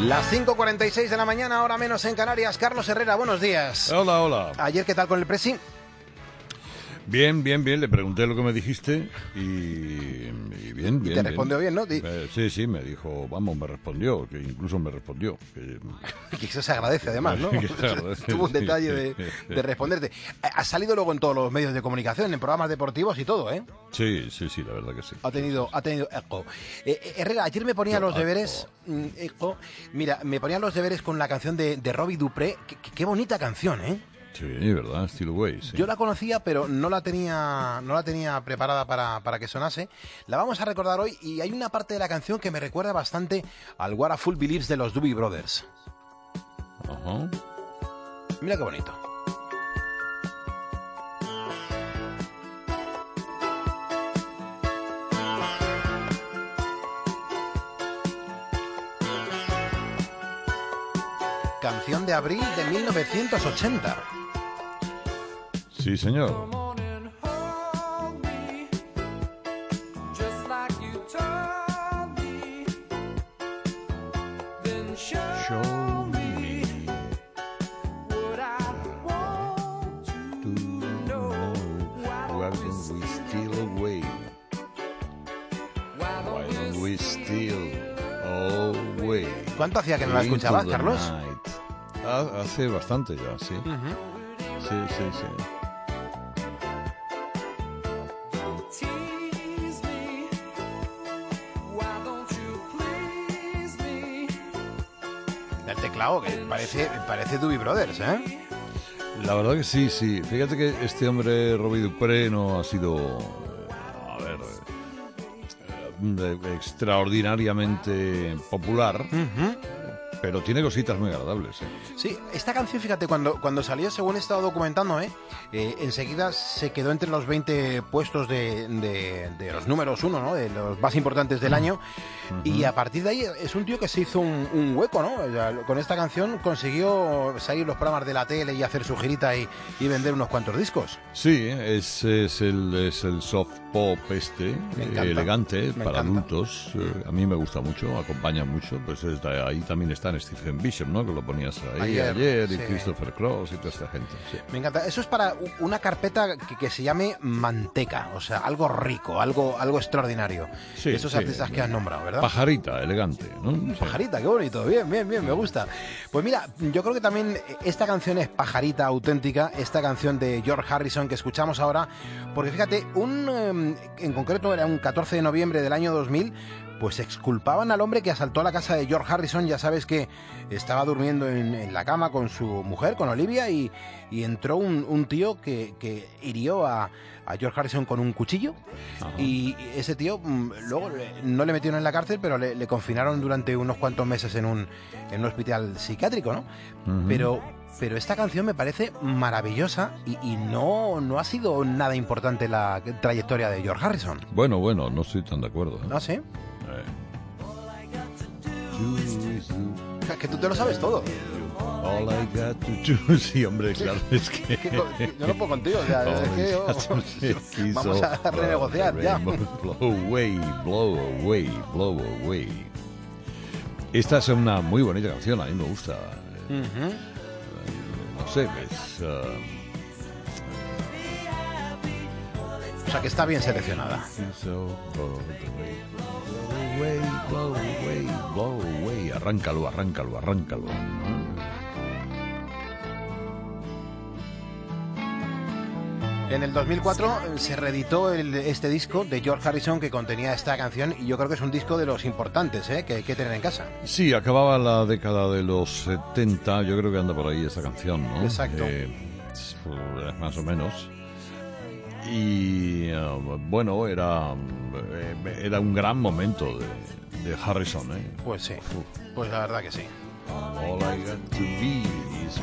Las 5:46 de la mañana, hora menos en Canarias. Carlos Herrera, buenos días. Hola, hola. Ayer, ¿qué tal con el Presi? Bien, bien, bien. Le pregunté lo que me dijiste y bien, bien. Te respondió bien, ¿no? Sí, me dijo, vamos, me respondió, que incluso me respondió. Que eso se agradece, además, ¿no? Tuvo un detalle de responderte. Ha salido luego en todos los medios de comunicación, en programas deportivos y todo, ¿eh? Sí, la verdad que sí. Ha tenido eco. Herrera, ayer me ponía los deberes... Eco. Mira, me ponía los deberes con la canción de Robbie Dupré. Qué bonita canción, ¿eh? Sí, verdad, Still Away, sí. Yo la conocía, pero no la tenía preparada para que sonase. La vamos a recordar hoy y hay una parte de la canción que me recuerda bastante al What a Fool Believes de los Doobie Brothers. Ajá. Mira qué bonito. Canción de abril de 1980. Sí, señor. Show me what I want to know. Why don't we steal away? Why don't we steal away? ¿Cuánto hacía que no la escuchabas, Carlos? Hace bastante ya, sí. Sí. El teclado, que parece Doobie Brothers, ¿eh? La verdad que sí. Fíjate que este hombre, Robbie Dupré, no ha sido, extraordinariamente popular. Pero tiene cositas muy agradables, ¿eh? Sí, esta canción, fíjate, cuando salió, según he estado documentando, enseguida se quedó entre los 20 puestos de los números uno, ¿no? De los más importantes del año. Y a partir de ahí es un tío que se hizo un hueco, ¿no? O sea, con esta canción consiguió salir los programas de la tele y hacer su girita y vender unos cuantos discos. Sí, es el soft pop elegante para adultos. A mí me gusta mucho, acompaña mucho. Pues ahí también están Stephen Bishop, ¿no? Que lo ponías ahí ayer y Christopher Cross y toda esta gente. Sí. Me encanta. Eso es para una carpeta que se llame manteca, o sea, algo rico, algo extraordinario. Sí, esos artistas que has nombrado, ¿verdad? Pajarita, elegante, ¿no? Pajarita, qué bonito. Bien, me gusta. Pues mira, yo creo que también esta canción es pajarita auténtica, esta canción de George Harrison que escuchamos ahora, porque fíjate, en concreto era un 14 de noviembre del año 2000, pues exculpaban al hombre que asaltó a la casa de George Harrison. Ya sabes que estaba durmiendo en la cama con su mujer, con Olivia, y entró un tío que hirió a George Harrison con un cuchillo. Ajá. Y ese tío luego no le metieron en la cárcel, pero le confinaron durante unos cuantos meses en un hospital psiquiátrico, ¿no? Pero esta canción me parece maravillosa y no ha sido nada importante la trayectoria de George Harrison. Bueno, no estoy tan de acuerdo, ¿eh? ¿No? ¿Sí? Que tú te lo sabes todo. All I got to do. Sí, hombre, claro, es que... Yo no puedo contigo, o sea, vamos a renegociar ya. Blow away. Esta es una muy bonita canción, a mí me gusta. No sé, o sea, que está bien seleccionada. Blow away. Arráncalo. En el 2004 se reeditó este disco de George Harrison que contenía esta canción, y yo creo que es un disco de los importantes, que hay que tener en casa. Sí, acababa la década de los 70, yo creo que anda por ahí esta canción, ¿no? Exacto. Más o menos. Y bueno, era un gran momento de Harrison, ¿eh? Pues sí, pues la verdad que sí. All I got to be is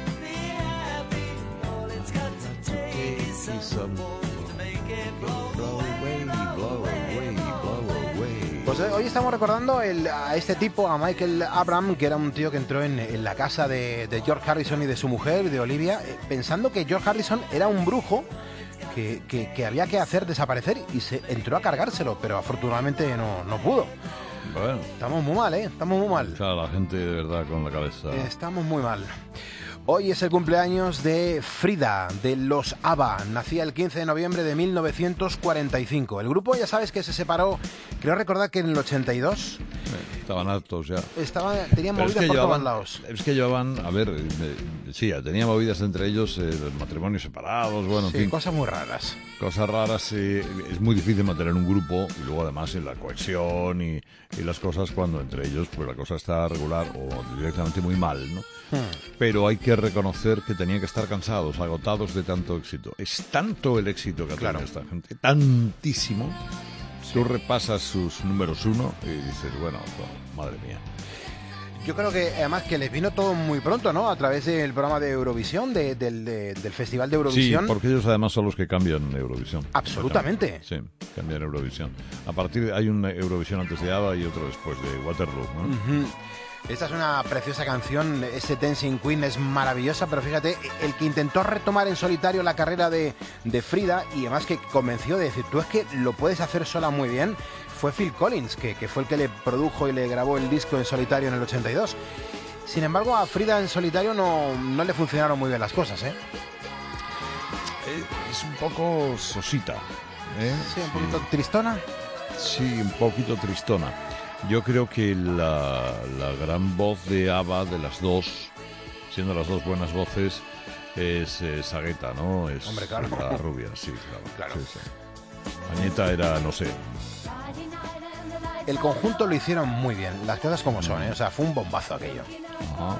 Pues hoy estamos recordando a este tipo, a Michael Abram, que era un tío que entró en la casa de George Harrison y de su mujer, de Olivia, pensando que George Harrison era un brujo que había que hacer desaparecer, y se entró a cargárselo, pero afortunadamente no pudo. Bueno. Estamos muy mal, Estamos muy mal. Claro, la gente de verdad con la cabeza. Estamos muy mal. Hoy es el cumpleaños de Frida, de los ABBA. Nacía el 15 de noviembre de 1945. El grupo, ya sabes que se separó, creo recordar que en el 82. Estaban hartos ya. Tenían movidas por todos lados. Es que llevaban, a ver, sí, tenía movidas entre ellos, matrimonios separados, bueno, en fin. Cosas muy raras. Cosas raras, es muy difícil mantener un grupo y luego además en la cohesión y las cosas cuando entre ellos pues la cosa está regular o directamente muy mal, ¿no? Pero hay que reconocer que tenían que estar cansados, agotados de tanto éxito. Es tanto el éxito que ha tenido esta gente, tantísimo. Tú repasas sus números 1 y dices, bueno, madre mía. Yo creo que además que les vino todo muy pronto, ¿no? A través del programa de Eurovisión, del Festival de Eurovisión. Sí, porque ellos además son los que cambian Eurovisión. Absolutamente. Sí, cambian Eurovisión. A partir de hay una Eurovisión antes de ABBA y otro después de Waterloo, ¿no? Esta es una preciosa canción, ese Dancing Queen es maravillosa, pero fíjate, el que intentó retomar en solitario la carrera de Frida y además que convenció de decir, tú es que lo puedes hacer sola muy bien, fue Phil Collins, que fue el que le produjo y le grabó el disco en solitario en el 82. Sin embargo, a Frida en solitario no le funcionaron muy bien las cosas, ¿eh? Es un poco sosita, ¿eh? Sí, un poquito tristona. Sí, un poquito tristona. Yo creo que la gran voz de ABBA, de las dos, siendo las dos buenas voces, es Sagueta, ¿no? Es Hombre, claro. La rubia, sí, claro. Sí, sí. Añeta era, no sé. El conjunto lo hicieron muy bien, las cosas como son, ¿eh? O sea, fue un bombazo aquello. Ajá.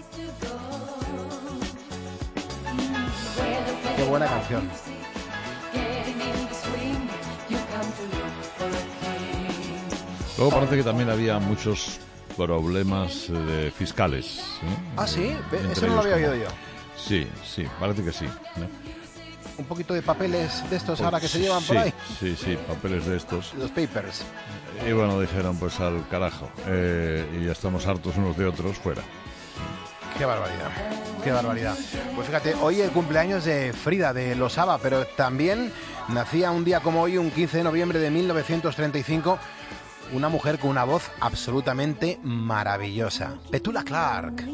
Qué buena canción. Luego parece que también había muchos problemas fiscales, ¿eh? Ah, ¿sí? Entre Eso no lo había oído yo. Sí, parece que sí, ¿no? Un poquito de papeles de estos ahora que se sí, llevan por ahí. Sí, papeles de estos. Los papers. Y bueno, dijeron pues al carajo. Y ya estamos hartos unos de otros, fuera. Qué barbaridad, qué barbaridad. Pues fíjate, hoy el cumpleaños de Frida, de los ABBA, pero también nacía un día como hoy, un 15 de noviembre de 1935, una mujer con una voz absolutamente maravillosa. Petula Clark.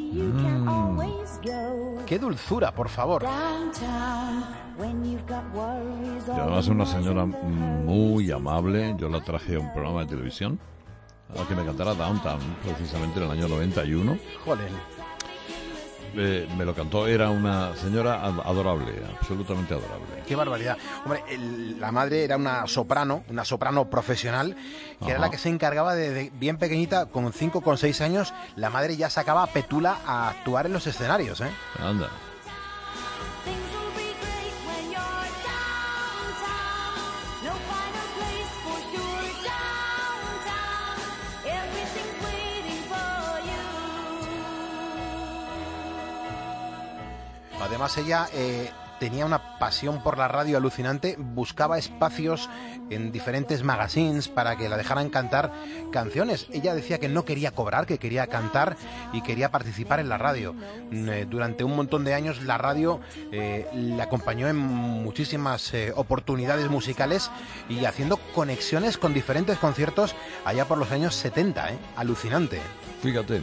Qué dulzura, por favor. Y además una señora muy amable. Yo la traje a un programa de televisión a que me cantara Downtown, precisamente en el año 91. Joder. Me lo cantó, era una señora adorable, absolutamente adorable. Qué barbaridad. Hombre, la madre era una soprano profesional, que era la que se encargaba de bien pequeñita, con 5 o 6 años, la madre ya sacaba a Petula a actuar en los escenarios, ¿eh? Anda. Además ella tenía una pasión por la radio alucinante, buscaba espacios en diferentes magazines para que la dejaran cantar canciones. Ella decía que no quería cobrar, que quería cantar y quería participar en la radio. Durante un montón de años la radio la acompañó en muchísimas oportunidades musicales y haciendo conexiones con diferentes conciertos allá por los años 70, alucinante. Fíjate.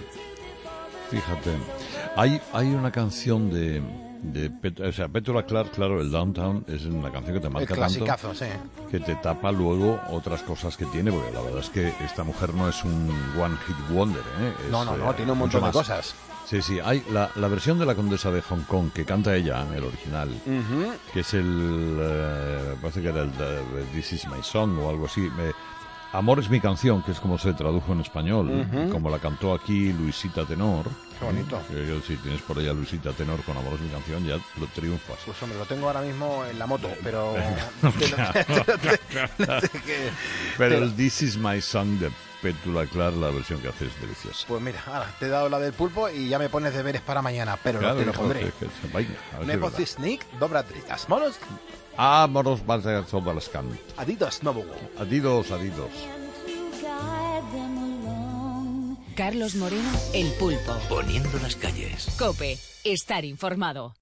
Hay una canción de Petula Clark, claro, el Downtown es una canción que te marca el clasicazo, tanto, sí, que te tapa luego otras cosas que tiene, porque la verdad es que esta mujer no es un one hit wonder, ¿eh? No, tiene un montón de cosas. Sí, hay la versión de la Condesa de Hong Kong que canta ella, el original, que es parece que era el This Is My Song o algo así. Amor es mi canción, que es como se tradujo en español, como la cantó aquí Luisita Tenor. Qué bonito. Si tienes por ahí a Luisita Tenor con Amor es mi canción, ya lo triunfas. Pues hombre, lo tengo ahora mismo en la moto, pero... Pero el This Is My Song de Petula Clark, la versión que hace es deliciosa. Pues mira, ahora te he dado la del pulpo y ya me pones deberes para mañana, pero claro, te lo pondré. Nepocisnik, dobra tritas monos. Moros bardzo las can. Adidas, no. Adidos. Carlos Moreno, El Pulpo. Poniendo las calles. COPE, estar informado.